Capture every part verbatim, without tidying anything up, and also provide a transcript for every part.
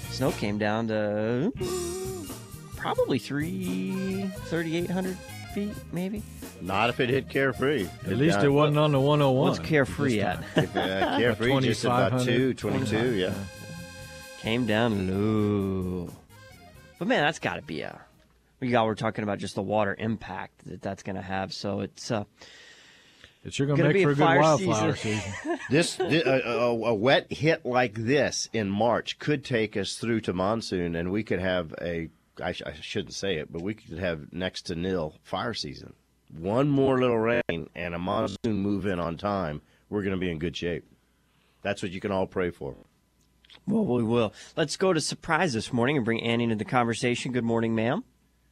Snow came down to probably three, thirty-eight hundred feet, maybe. Not if it hit Carefree. At least down, it wasn't on the one oh one. What's Carefree at? If, uh, Carefree just about two, twenty-two, yeah. Came down low. But, man, that's got to be a... We got, we're talking about just the water impact that that's going to have. So it's... Uh, It's sure going to make for a good wildflower season. season. this, this a, a, a wet hit like this in March could take us through to monsoon, and we could have a... I, sh- I shouldn't say it, but we could have next to nil fire season. One more little rain and a monsoon move in on time, we're going to be in good shape. That's what you can all pray for. Well, we will. Let's go to Surprise this morning and bring Annie into the conversation. Good morning, ma'am.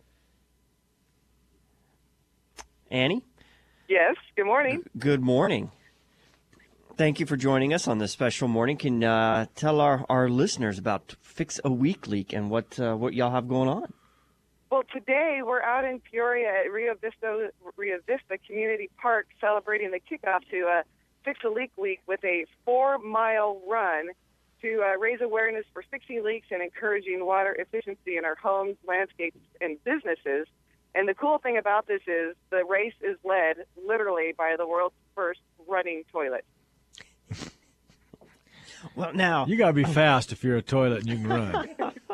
Annie? Yes, good morning. G- good morning. Thank you for joining us on this special morning. Can uh, tell our, our listeners about Fix a Week Leak and what uh, what y'all have going on. Well, today we're out in Peoria at Rio Vista, Rio Vista Community Park celebrating the kickoff to uh, Fix a Leak Week with a four-mile run to uh, raise awareness for fixing leaks and encouraging water efficiency in our homes, landscapes, and businesses. And the cool thing about this is the race is led literally by the world's first running toilet. Well, now you got to be fast if you're a toilet and you can run.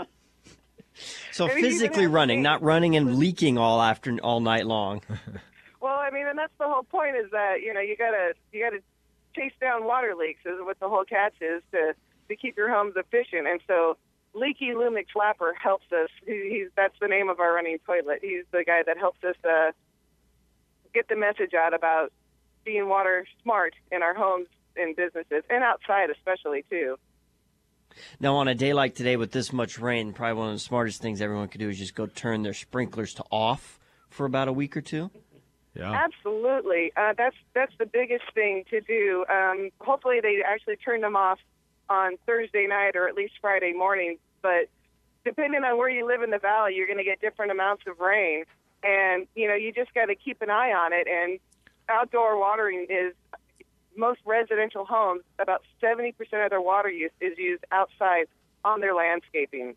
So physically running, not running and leaking all after all night long. Well, I mean, and that's the whole point is that you know you gotta you gotta chase down water leaks is what the whole catch is to to keep your homes efficient. And so Leaky Lou McFlapper helps us. He, he's that's the name of our running toilet. He's the guy that helps us uh, get the message out about being water smart in our homes and businesses and outside especially too. Now, on a day like today with this much rain, probably one of the smartest things everyone could do is just go turn their sprinklers to off for about a week or two. Yeah, absolutely. Uh, that's that's the biggest thing to do. Um, hopefully, they actually turn them off on Thursday night or at least Friday morning. But depending on where you live in the valley, you're going to get different amounts of rain, and you know you just got to keep an eye on it. And outdoor watering is. Most residential homes, about seventy percent of their water use is used outside on their landscaping.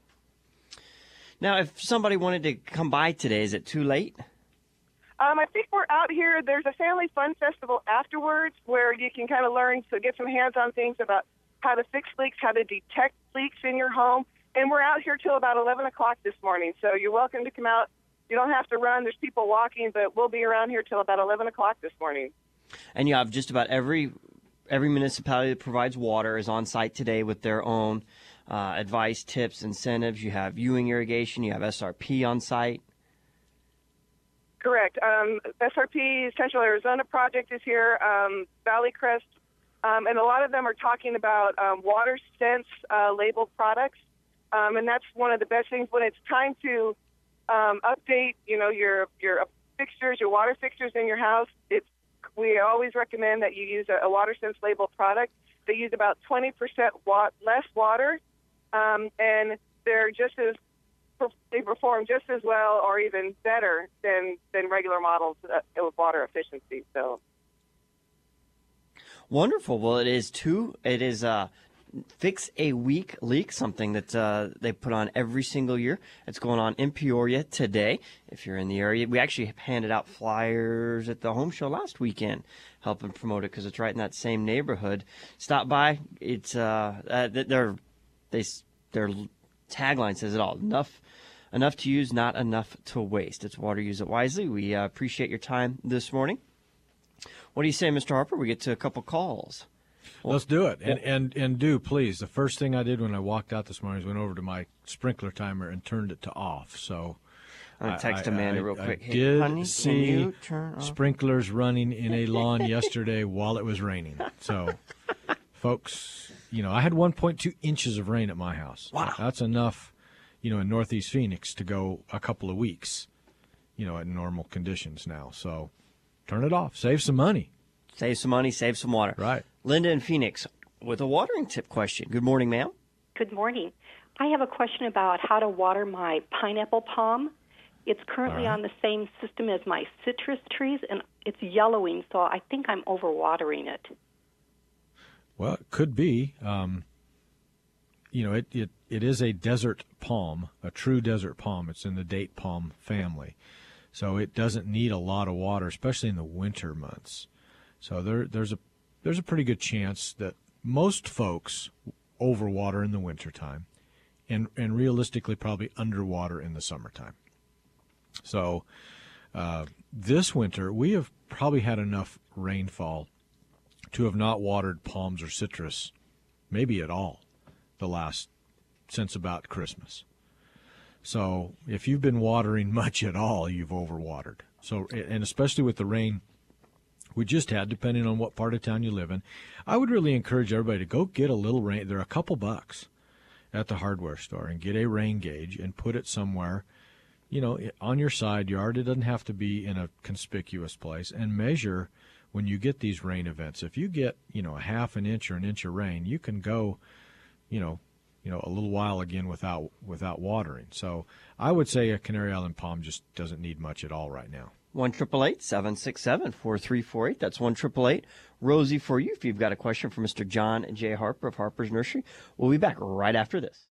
Now, if somebody wanted to come by today, is it too late? Um, I think we're out here. There's a family fun festival afterwards where you can kind of learn to get some hands-on things about how to fix leaks, how to detect leaks in your home. And we're out here till about eleven o'clock this morning, so you're welcome to come out. You don't have to run. There's people walking, but we'll be around here till about eleven o'clock this morning. And you have just about every every municipality that provides water is on site today with their own uh, advice, tips, incentives. You have Ewing Irrigation. You have S R P on site. Correct. Um, S R P, Central Arizona Project is here, um, Valley Crest, um, and a lot of them are talking about um, water sense uh, labeled products. Um, and that's one of the best things when it's time to um, update, you know, your, your fixtures, your water fixtures in your house. It's We always recommend that you use a, a WaterSense label product. They use about twenty percent wa- less water, um, and they're just as they perform just as well or even better than than regular models uh, with water efficiency. So wonderful. Well, it is too. It is uh, Fix a Week Leak, something that uh, they put on every single year. It's going on in Peoria today. If you're in the area, we actually handed out flyers at the home show last weekend, helping promote it because it's right in that same neighborhood. Stop by. It's uh, uh their they their tagline says it all. Enough, enough to use, not enough to waste. It's water, use it wisely. We uh, appreciate your time this morning. What do you say, Mister Harper? We get to a couple calls. Well, let's do it. And, and and do, please. The first thing I did when I walked out this morning is went over to my sprinkler timer and turned it to off. So I'm going to text Amanda I, real quick. I Hey, did honey, see can you turn off? sprinklers running in a lawn yesterday while it was raining. So, folks, you know, I had one point two inches of rain at my house. Wow. That's enough, you know, in Northeast Phoenix to go a couple of weeks, you know, at normal conditions now. So turn it off. Save some money. Save some money, save some water. Right. Linda in Phoenix with a watering tip question. Good morning, ma'am. Good morning. I have a question about how to water my pineapple palm. It's currently right. on the same system as my citrus trees, and it's yellowing, so I think I'm overwatering it. Well, it could be. Um, you know, it, it, it is a desert palm, a true desert palm. It's in the date palm family. So it doesn't need a lot of water, especially in the winter months. So there, there's a there's a pretty good chance that most folks overwater in the wintertime and, and realistically probably underwater in the summertime. So uh, this winter, we have probably had enough rainfall to have not watered palms or citrus, maybe at all, the last, since about Christmas. So if you've been watering much at all, you've overwatered. So, and especially with the rain we just had, depending on what part of town you live in, I would really encourage everybody to go get a little rain. They're a couple bucks at the hardware store, and get a rain gauge and put it somewhere, you know, on your side yard. It doesn't have to be in a conspicuous place, and measure when you get these rain events. If you get, you know, a half an inch or an inch of rain, you can go, you know, you know, a little while again without without watering. So I would say a Canary Island palm just doesn't need much at all right now. one eight eight eight, seven six seven, four three four eight. That's one eight eight eight, Rosie for you if you've got a question for Mister John J. Harper of Harper's Nursery. We'll be back right after this.